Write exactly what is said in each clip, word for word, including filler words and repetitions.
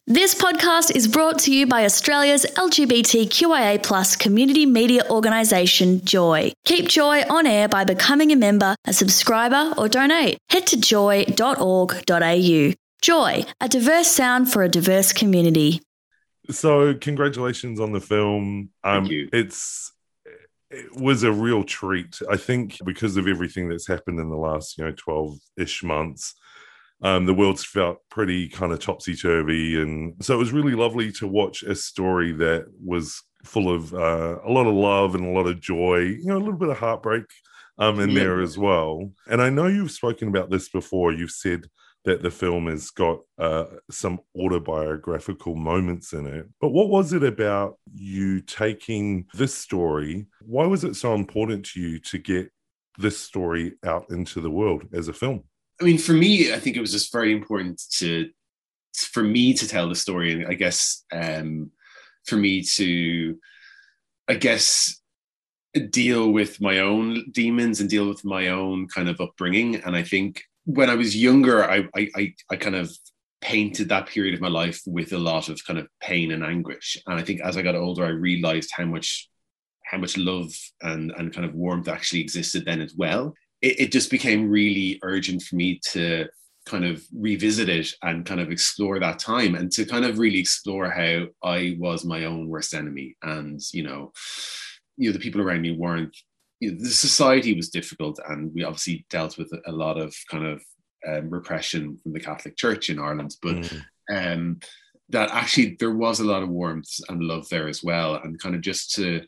This podcast is brought to you by Australia's L G B T Q I A plus community media organisation, Joy. Keep Joy on air by becoming a member, a subscriber or donate. Head to joy dot org dot a u. Joy, a diverse sound for a diverse community. So congratulations on the film. Um, Thank you. It's it was a real treat. I think because of everything that's happened in the last, you know, twelve-ish months, um, the world's felt pretty kind of topsy-turvy. And so it was really lovely to watch a story that was full of uh, a lot of love and a lot of joy, you know, a little bit of heartbreak um, in Yeah. there as well. And I know you've spoken about this before. You've said that the film has got uh, some autobiographical moments in it. But what was it about you taking this story? Why was it so important to you to get this story out into the world as a film? I mean, for me, I think it was just very important to, for me to tell the story. And I guess um, for me to, I guess, deal with my own demons and deal with my own kind of upbringing. And I think when I was younger, I, I, I kind of painted that period of my life with a lot of kind of pain and anguish. And I think as I got older, I realized how much, how much love and, and kind of warmth actually existed then as well. It, it just became really urgent for me to kind of revisit it and kind of explore that time and to kind of really explore how I was my own worst enemy. And, you know, you know, the people around me weren't, you know, the society was difficult, and we obviously dealt with a lot of kind of um, repression from the Catholic Church in Ireland, but mm. um, that actually there was a lot of warmth and love there as well, and kind of just to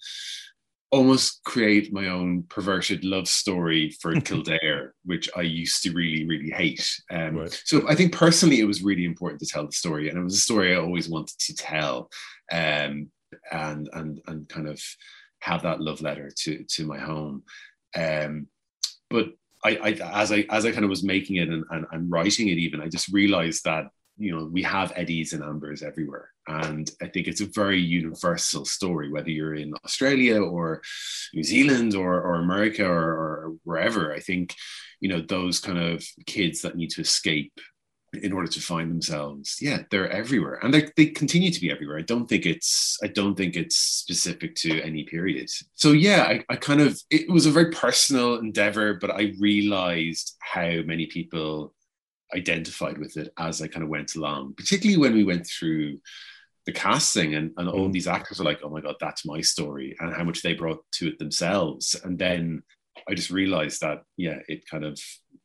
almost create my own perverted love story for Kildare, which I used to really, really hate. Um, right. So I think personally it was really important to tell the story, and it was a story I always wanted to tell, um, and and and kind of have that love letter to to my home. Um, but I, I as I as I kind of was making it and, and, and writing it even, I just realized that, you know, we have Eddies and Ambers everywhere. And I think it's a very universal story, whether you're in Australia or New Zealand or, or America or, or wherever. I think, you know, those kind of kids that need to escape in order to find themselves, yeah, they're everywhere, and they they continue to be everywhere. I don't think it's I don't think it's specific to any period. So yeah, I, I kind of it was a very personal endeavor, but I realized how many people identified with it as I kind of went along, particularly when we went through the casting and, and all mm. these actors were like, oh my God, that's my story, and how much they brought to it themselves. And then I just realized that, yeah, it kind of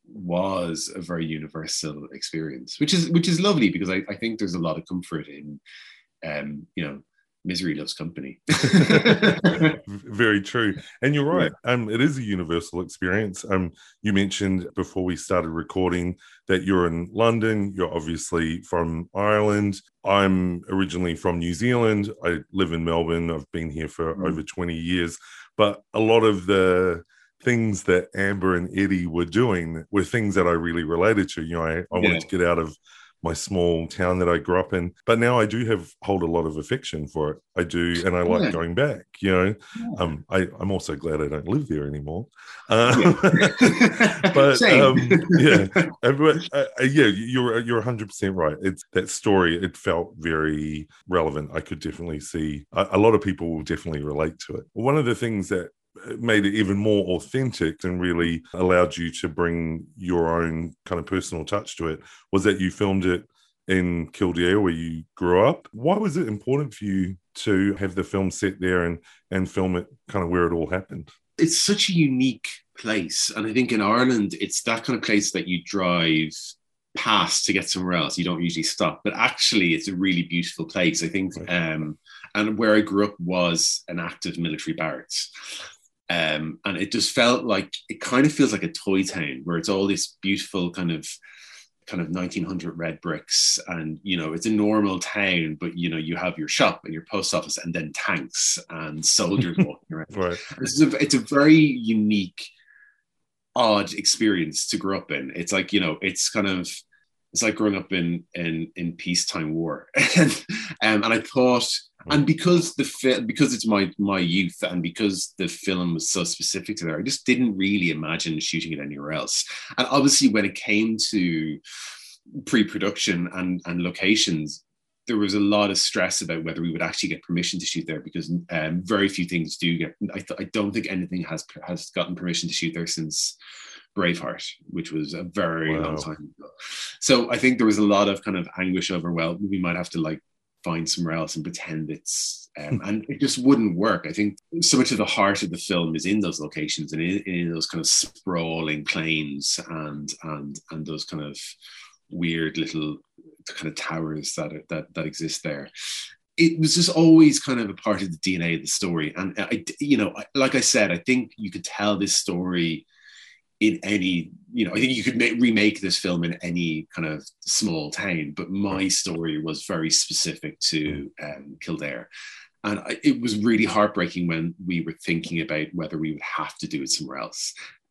was a very universal experience, which is which is lovely, because I, I think there's a lot of comfort in, um, you know, misery loves company. Very true. And you're right. Yeah. Um, it is a universal experience. Um, you mentioned before we started recording that you're in London. You're obviously from Ireland. I'm originally from New Zealand. I live in Melbourne. I've been here for mm. over twenty years. But a lot of the things that Amber and Eddie were doing were things that I really related to. You know, I, I yeah. wanted to get out of my small town that I grew up in, but now I do have hold a lot of affection for it. I do, and I like yeah. going back. You know, yeah. um, I, I'm also glad I don't live there anymore. Uh, yeah. but um, yeah, but, uh, yeah, you're you're one hundred percent right. It's that story. It felt very relevant. I could definitely see a, a lot of people will definitely relate to it. One of the things that made it even more authentic and really allowed you to bring your own kind of personal touch to it was that you filmed it in Kildare, where you grew up. Why was it important for you to have the film set there and and film it kind of where it all happened? It's such a unique place, and I think in Ireland it's that kind of place that you drive past to get somewhere else. You don't usually stop, but actually it's a really beautiful place, I think. Right. um and where I grew up was an active military barracks. Um, and it just felt like, it kind of feels like a toy town where it's all this beautiful kind of kind of nineteen hundred red bricks, and, you know, it's a normal town, but, you know, you have your shop and your post office and then tanks and soldiers walking around. Right. It's a, it's a very unique, odd experience to grow up in. It's like, you know, it's kind of, it's like growing up in in in peacetime war. and, um, and I thought, and because the fi- because it's my my youth, and because the film was so specific to there, I just didn't really imagine shooting it anywhere else. And obviously, when it came to pre-production and and locations, there was a lot of stress about whether we would actually get permission to shoot there, because um, very few things do get. I, th- I don't think anything has has gotten permission to shoot there since Braveheart, which was a very Wow. long time ago. So I think there was a lot of kind of anguish over, well, we might have to like find somewhere else and pretend it's, um, and it just wouldn't work. I think so much of the heart of the film is in those locations and in, in those kind of sprawling plains and and and those kind of weird little kind of towers that are, that that exist there. It was just always kind of a part of the D N A of the story, and I, you know, like I said, I think you could tell this story in any, you know, I think you could make, remake this film in any kind of small town, but my story was very specific to um, Kildare. And I, it was really heartbreaking when we were thinking about whether we would have to do it somewhere else.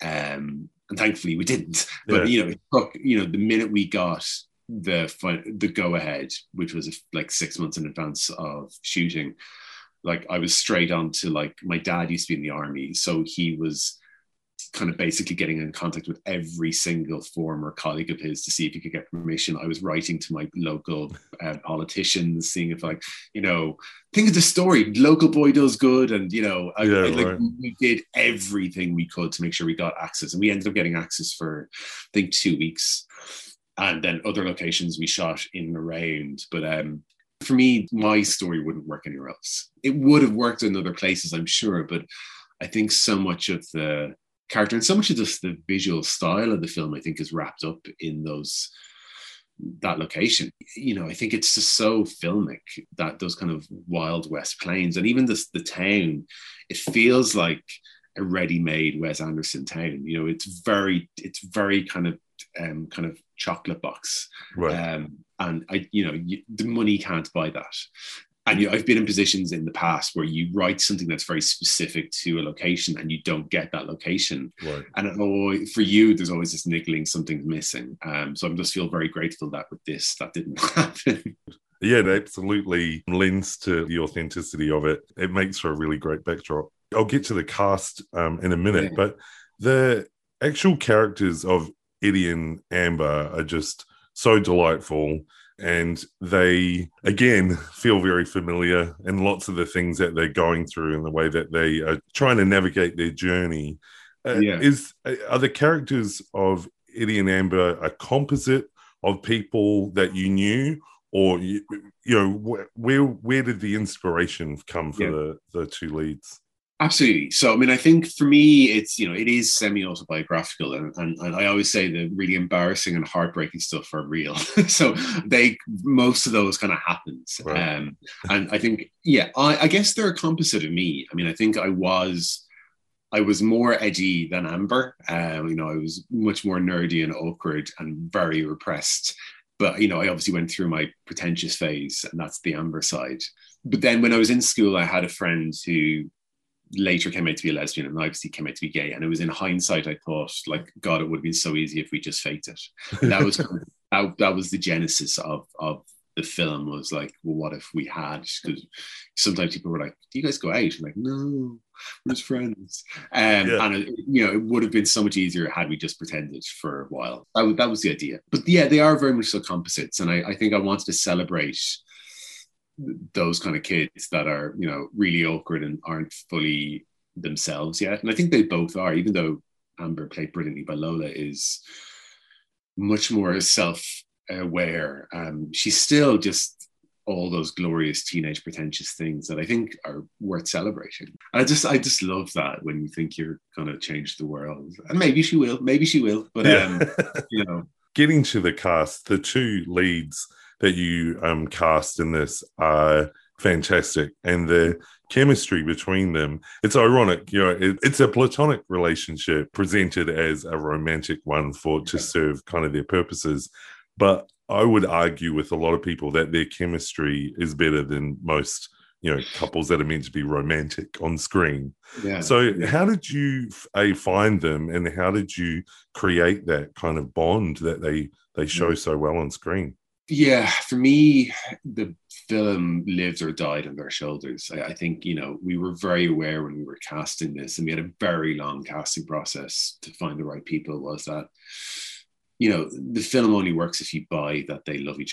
Um, and thankfully we didn't. But, yeah. you know, it took, you know, the minute we got the the go ahead, which was like six months in advance of shooting, like I was straight on to, like, my dad used to be in the army. So he was kind of basically getting in contact with every single former colleague of his to see if he could get permission. I was writing to my local uh, politicians, seeing if, like, you know, think of the story, local boy does good. And, you know, I, yeah, I, like, right. we did everything we could to make sure we got access. And we ended up getting access for, I think, two weeks. And then other locations we shot in and around. But um, for me, my story wouldn't work anywhere else. It would have worked in other places, I'm sure. But I think so much of the character and so much of just the visual style of the film, I think, is wrapped up in those that location. You know, I think it's just so filmic, that those kind of Wild West plains, and even this the town, it feels like a ready-made Wes Anderson town. You know, it's very, it's very kind of um, kind of chocolate box, right. um, and I, you know, you, the money can't buy that. And you know, I've been in positions in the past where you write something that's very specific to a location and you don't get that location. Right. And it always, for you, there's always this niggling, something's missing. Um, so I just feel very grateful that with this, that didn't happen. Yeah, it absolutely lends to the authenticity of it. It makes for a really great backdrop. I'll get to the cast um, in a minute, yeah. but the actual characters of Eddie and Amber are just so delightful. And they, again, feel very familiar in lots of the things that they're going through and the way that they are trying to navigate their journey. Uh, yeah. Is are the characters of Eddie and Amber a composite of people that you knew, or you, you know, wh- where where did the inspiration come for yeah. the the two leads? Absolutely. So, I mean, I think for me, it's, you know, it is semi-autobiographical. And, and, and I always say the really embarrassing and heartbreaking stuff are real. So they, most of those kind of happens. Right. Um, and I think, yeah, I, I guess they're a composite of me. I mean, I think I was, I was more edgy than Amber. Um, you know, I was much more nerdy and awkward and very repressed. But, you know, I obviously went through my pretentious phase, and that's the Amber side. But then when I was in school, I had a friend who later came out to be a lesbian and obviously came out to be gay. And it was in hindsight, I thought, like, God, it would have been so easy if we just faked it. And that was kind of, that, that was the genesis of, of the film, was like, well, what if we had? Because sometimes people were like, do you guys go out? I'm like, no, we're just friends. Um, yeah. And, it, you know, it would have been so much easier had we just pretended for a while. That, that was the idea. But yeah, they are very much so composites. And I, I think I wanted to celebrate those kind of kids that are, you know, really awkward and aren't fully themselves yet. And I think they both are, even though Amber, played brilliantly by Lola, is much more self-aware. Um, she's still just all those glorious teenage pretentious things that I think are worth celebrating. And I just I just love that, when you think you're going to change the world. And maybe she will, maybe she will. But, yeah. um, you know. Getting to the cast, the two leads that you um, cast in this are fantastic, and the chemistry between them, it's ironic, you know, it, it's a platonic relationship presented as a romantic one for to serve kind of their purposes, but I would argue with a lot of people that their chemistry is better than most, you know, couples that are meant to be romantic on screen. Yeah. So yeah. how did you a find them, and how did you create that kind of bond that they they show yeah. so well on screen? Yeah, for me, the film lived or died on their shoulders. I, I think, you know, we were very aware when we were casting this, and we had a very long casting process to find the right people, was that, you know, the film only works if you buy that they love each other.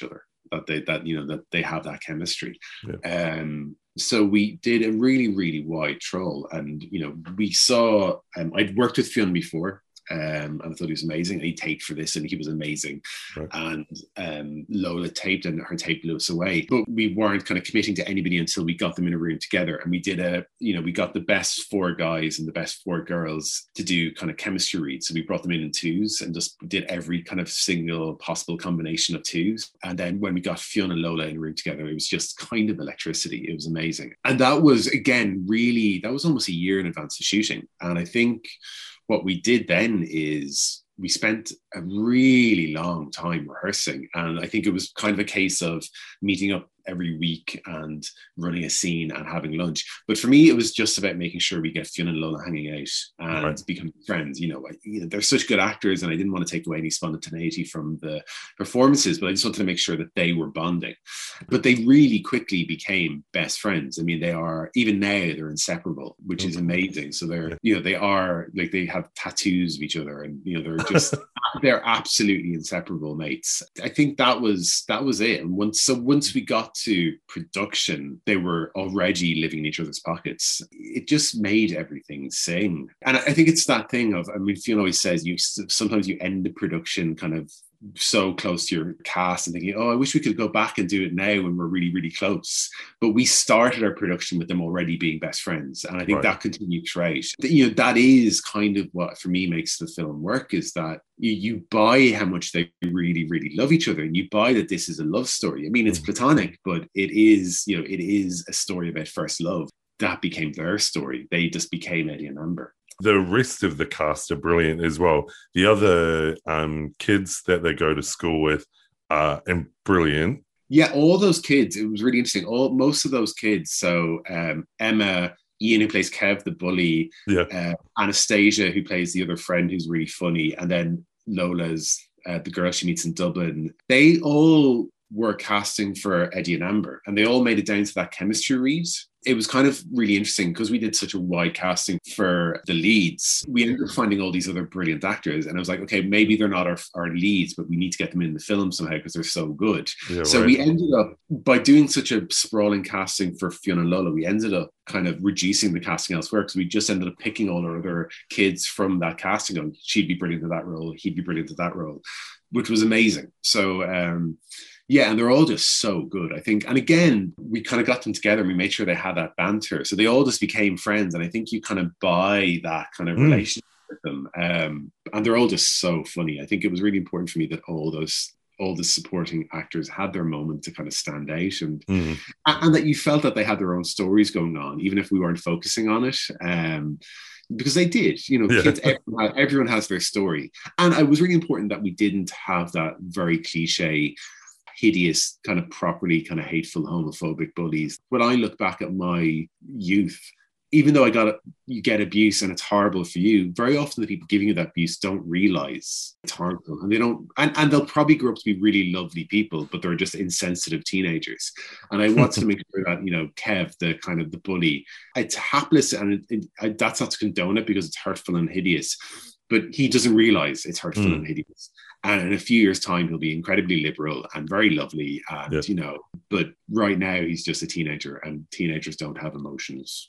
that they that you know that they have that chemistry. Yeah. Um, so we did a really really wide troll, and you know we saw. Um, I'd worked with Fionn before. Um, and I thought he was amazing. And he taped for this, and he was amazing. Right. And um, Lola taped, and her tape blew us away. But we weren't kind of committing to anybody until we got them in a room together. And we did a, you know, we got the best four guys and the best four girls to do kind of chemistry reads. So we brought them in in twos and just did every kind of single possible combination of twos. And then when we got Fionn and Lola in a room together, it was just kind of electricity. It was amazing. And that was, again, really, that was almost a year in advance of shooting. And I think what we did then is we spent a really long time rehearsing. And I think it was kind of a case of meeting up every week and running a scene and having lunch. But for me, it was just about making sure we get Fionn and Lola hanging out and right. becoming friends. You know, I, you know, they're such good actors, and I didn't want to take away any spontaneity from the performances, but I just wanted to make sure that they were bonding. But they really quickly became best friends. I mean, they are, even now, they're inseparable, which is amazing. So they're, you know, they are, like, they have tattoos of each other, and, you know, they're just, they're absolutely inseparable mates. I think that was, that was it. And once, so once we got to production, they were already living in each other's pockets. It just made everything sing. And I think it's that thing of, I mean, Fionn always says, you sometimes you end the production kind of so close to your cast and thinking, oh, I wish we could go back and do it now when we're really, really close. But we started our production with them already being best friends. And I think right. that continued throughout. You know, that is kind of what, for me, makes the film work, is that you, you buy how much they really, really love each other, and you buy that this is a love story. I mean, it's platonic, but it is, you know, it is a story about first love. That became their story. They just became Eddie and Amber. The rest of the cast are brilliant as well. The other um, kids that they go to school with are and brilliant. Yeah, all those kids. It was really interesting. All most of those kids. So um, Emma, Ian, who plays Kev the bully, yeah. uh, Anastasia, who plays the other friend who's really funny, and then Lola's uh, the girl she meets in Dublin. They all were casting for Eddie and Amber, and they all made it down to that chemistry read. It was kind of really interesting because we did such a wide casting for the leads. We ended up finding all these other brilliant actors, and I was like, okay, maybe they're not our, our leads, but we need to get them in the film somehow because they're so good. Yeah, so right. we ended up, by doing such a sprawling casting for Fionn and Lola, we ended up kind of reducing the casting elsewhere, because we just ended up picking all our other kids from that casting. Going, she'd be brilliant at that role, he'd be brilliant at that role, which was amazing. So, um, yeah, and they're all just so good, I think. And again, we kind of got them together and we made sure they had that banter. So they all just became friends. And I think you kind of buy that kind of mm. relationship with them. Um, and they're all just so funny. I think it was really important for me that all those, all the supporting actors had their moment to kind of stand out, and, mm. and that you felt that they had their own stories going on, even if we weren't focusing on it. Um, because they did, you know, yeah. kids, everyone, everyone has their story. And it was really important that we didn't have that very cliche, hideous, kind of properly kind of hateful homophobic bullies. When I look back at my youth, even though I got you get abuse and it's horrible for you, very often the people giving you that abuse don't realize it's harmful, and they don't, and, and they'll probably grow up to be really lovely people, but they're just insensitive teenagers. And I wanted to make sure that, you know, Kev, the kind of the bully, it's hapless, and it, it, I, that's not to condone it because it's hurtful and hideous, but he doesn't realize it's hurtful mm. and hideous. And in a few years' time, he'll be incredibly liberal and very lovely. And, yeah. you know, but right now he's just a teenager, and teenagers don't have emotions.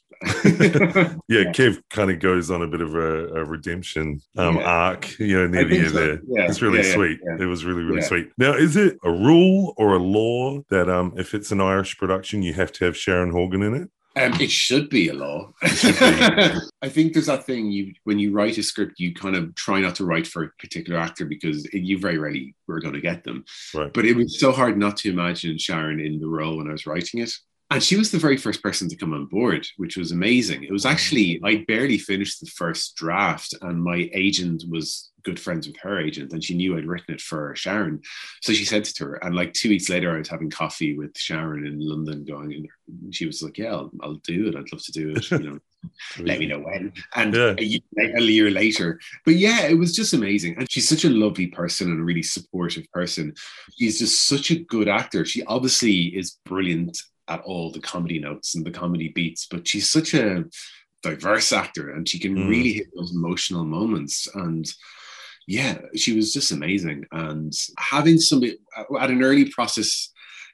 yeah, yeah, Kev kind of goes on a bit of a, a redemption um, yeah. arc, you know, near the end so. there. Yeah. It's really yeah, sweet. Yeah, yeah. It was really, really yeah. sweet. Now, is it a rule or a law that um, if it's an Irish production, you have to have Sharon Horgan in it? Um, it should be a law. I think there's that thing, you when you write a script, you kind of try not to write for a particular actor because you very rarely were going to get them. Right. But it was so hard not to imagine Sharon in the role when I was writing it. And she was the very first person to come on board, which was amazing. It was actually, I barely finished the first draft, and my agent was good friends with her agent, and she knew I'd written it for Sharon. So she said to her, and like two weeks later, I was having coffee with Sharon in London going, and she was like, yeah, I'll, I'll do it. I'd love to do it. You know, let me know when. And yeah. a, year, a year later, but yeah, it was just amazing. And she's such a lovely person and a really supportive person. She's just such a good actor. She obviously is brilliant at all the comedy notes and the comedy beats, but she's such a diverse actor, and she can mm. really hit those emotional moments. And yeah, she was just amazing. And having somebody at an early process,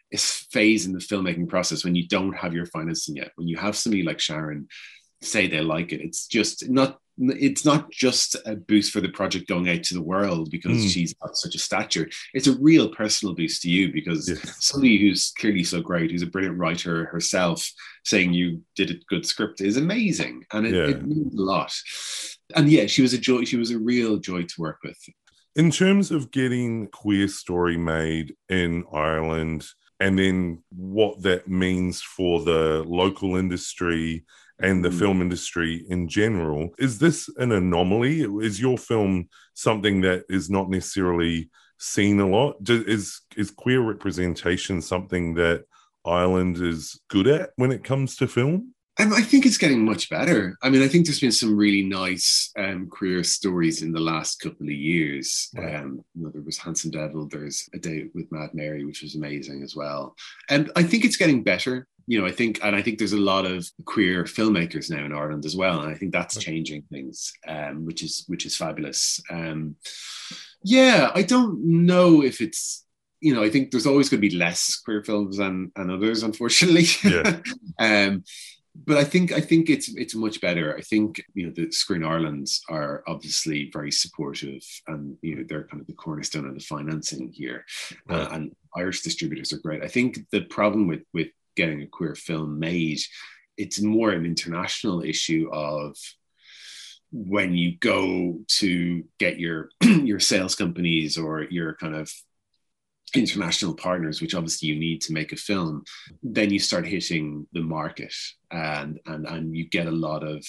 phase in the filmmaking process when you don't have your financing yet. When you have somebody like Sharon say they like it, it's just not it's not just a boost for the project going out to the world because mm. she's got such a stature. It's a real personal boost to you because yes. somebody who's clearly so great, who's a brilliant writer herself, saying you did a good script is amazing, and it, yeah. it means a lot. And yeah, she was a joy. She was a real joy to work with. In terms of getting Queer Story made in Ireland, and then what that means for the local industry and the mm. film industry in general, is this an anomaly? Is your film something that is not necessarily seen a lot? Is is queer representation something that Ireland is good at when it comes to film? Um, I think it's getting much better. I mean, I think there's been some really nice um, queer stories in the last couple of years. Right. Um, you know, there was Handsome Devil, there's A Date with Mad Mary, which was amazing as well. And I think it's getting better. You know, I think, and I think there's a lot of queer filmmakers now in Ireland as well, and I think that's changing things, um, which is which is fabulous. Um, yeah, I don't know if it's, you know, I think there's always going to be less queer films than, than others, unfortunately. Yeah. um, but I think I think it's it's much better. I think, you know, the Screen Ireland are obviously very supportive, and you know they're kind of the cornerstone of the financing here, right. uh, and Irish distributors are great. I think the problem with with getting a queer film made, it's more an international issue of when you go to get your your sales companies or your kind of international partners, which obviously you need to make a film, then you start hitting the market, and and and you get a lot of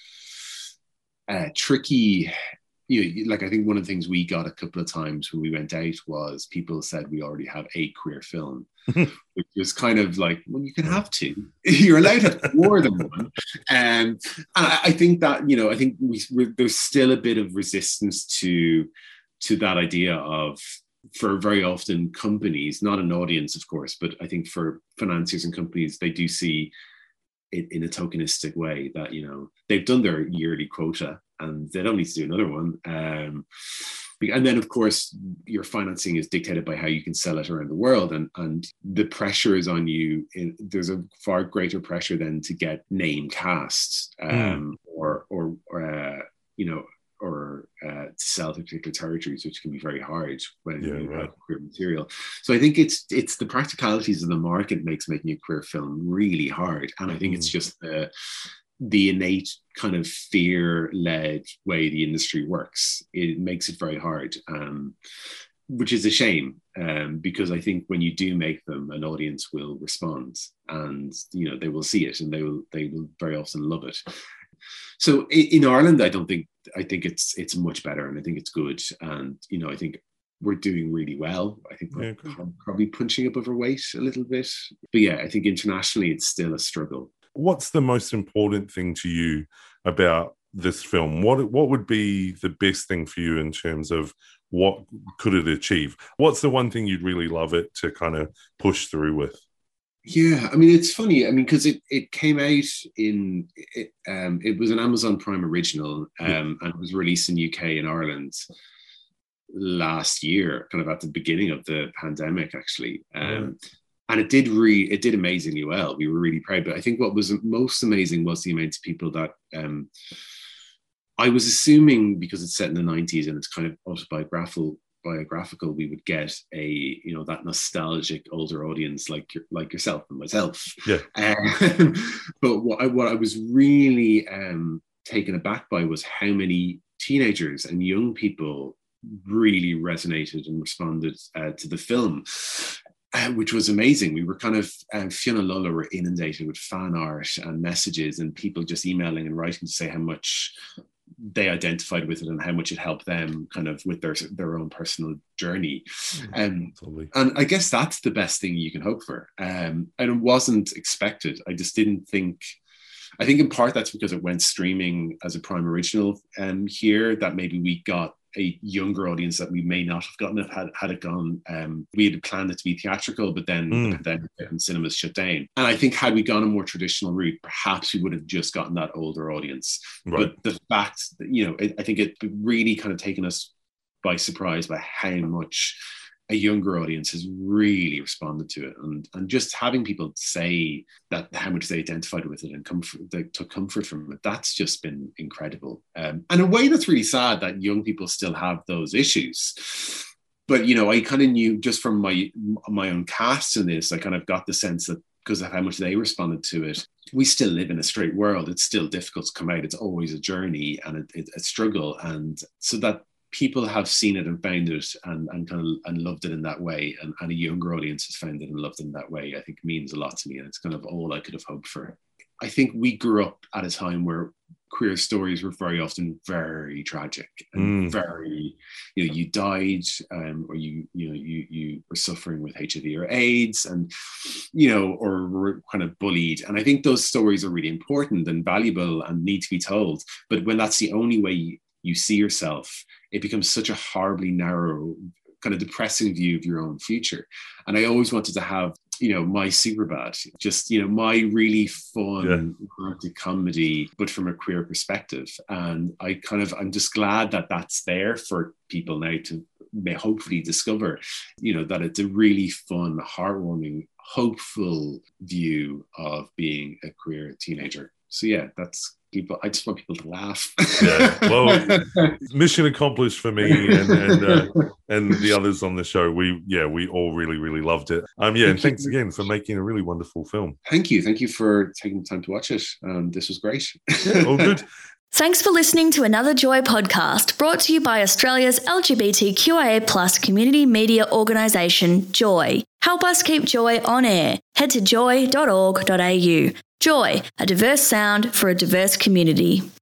uh, tricky. You know, like I think one of the things we got a couple of times when we went out was people said we already have a queer film, which was kind of like, well, you can have two. You're allowed to have more than one. Um, and I, I think that, you know, I think we, there's still a bit of resistance to to that idea of, for very often companies, not an audience, of course, but I think for financiers and companies, they do see it in a tokenistic way that, you know, they've done their yearly quota and they don't need to do another one. Um, and then, of course, your financing is dictated by how you can sell it around the world. And, and the pressure is on you. In, there's a far greater pressure than to get name cast um, mm. or, or, or uh, you know, or uh, to sell to particular territories, which can be very hard when yeah, you right. have queer material. So I think it's it's the practicalities of the market makes making a queer film really hard. And I think mm. it's just the, the innate kind of fear-led way the industry works. It makes it very hard, um, which is a shame, um, because I think when you do make them, an audience will respond, and you know they will see it, and they will they will very often love it. So in Ireland, I don't think, I think it's it's much better, and I think it's good. And, you know, I think we're doing really well. I think we're yeah, probably punching above our weight a little bit. But yeah, I think internationally it's still a struggle. What's the most important thing to you about this film? What what would be the best thing for you in terms of what could it achieve? What's the one thing you'd really love it to kind of push through with? Yeah, I mean, it's funny. I mean, because it, it came out in, it, um, it was an Amazon Prime original, um, yeah. and it was released in U K and Ireland last year, kind of at the beginning of the pandemic, actually. Um, yeah. And it did re, it did amazingly well. We were really proud. But I think what was most amazing was the amount of people that um, I was assuming, because it's set in the nineties and it's kind of autobiographical, biographical, we would get a, you know, that nostalgic older audience like like yourself and myself. Yeah. Um, but what I, what I was really um, taken aback by was how many teenagers and young people really resonated and responded uh, to the film, uh, which was amazing. We were kind of, uh, Fiona Lulla were inundated with fan art and messages and people just emailing and writing to say how much they identified with it and how much it helped them kind of with their their own personal journey. Um, and I guess that's the best thing you can hope for. Um, and it wasn't expected. I just didn't think, I think in part that's because it went streaming as a Prime original um, here, that maybe we got a younger audience that we may not have gotten if had, had it gone. Um, we had planned it to be theatrical, but then mm. the pandemic and cinemas shut down. And I think had we gone a more traditional route, perhaps we would have just gotten that older audience. Right. But the fact that, you know, it, I think it really kind of taken us by surprise by how much a younger audience has really responded to it, and and just having people say that how much they identified with it and comfort, they took comfort from it, that's just been incredible. Um, and in a way, that's really sad that young people still have those issues. But you know, I kind of knew just from my my own cast in this, I kind of got the sense that because of how much they responded to it, we still live in a straight world. It's still difficult to come out. It's always a journey and it, it, a struggle, and so that people have seen it and found it and, and kind of and loved it in that way, and, and a younger audience has found it and loved it in that way, I think means a lot to me, and it's kind of all I could have hoped for. I think we grew up at a time where queer stories were very often very tragic and mm. very, you know, you died um, or you, you know, you you were suffering with H I V or AIDS, and, you know, or were kind of bullied. And I think those stories are really important and valuable and need to be told. But when that's the only way you see yourself, it becomes such a horribly narrow, kind of depressing view of your own future. And I always wanted to have, you know, my Superbad, just, you know, my really fun yeah. romantic comedy, but from a queer perspective. And I kind of, I'm just glad that that's there for people now to may hopefully discover, you know, that it's a really fun, heartwarming, hopeful view of being a queer teenager. So yeah, that's people. I just want people to laugh. Yeah, well, mission accomplished for me and and, uh, and the others on the show. We yeah, we all really really loved it. Um, yeah, Thank and you. Thanks again for making a really wonderful film. Thank you, thank you for taking the time to watch it. Um, this was great. Yeah, all good. Thanks for listening to another Joy podcast brought to you by Australia's L G B T Q I A plus community media organisation, Joy. Help us keep Joy on air. Head to joy dot org dot a u. Joy, a diverse sound for a diverse community.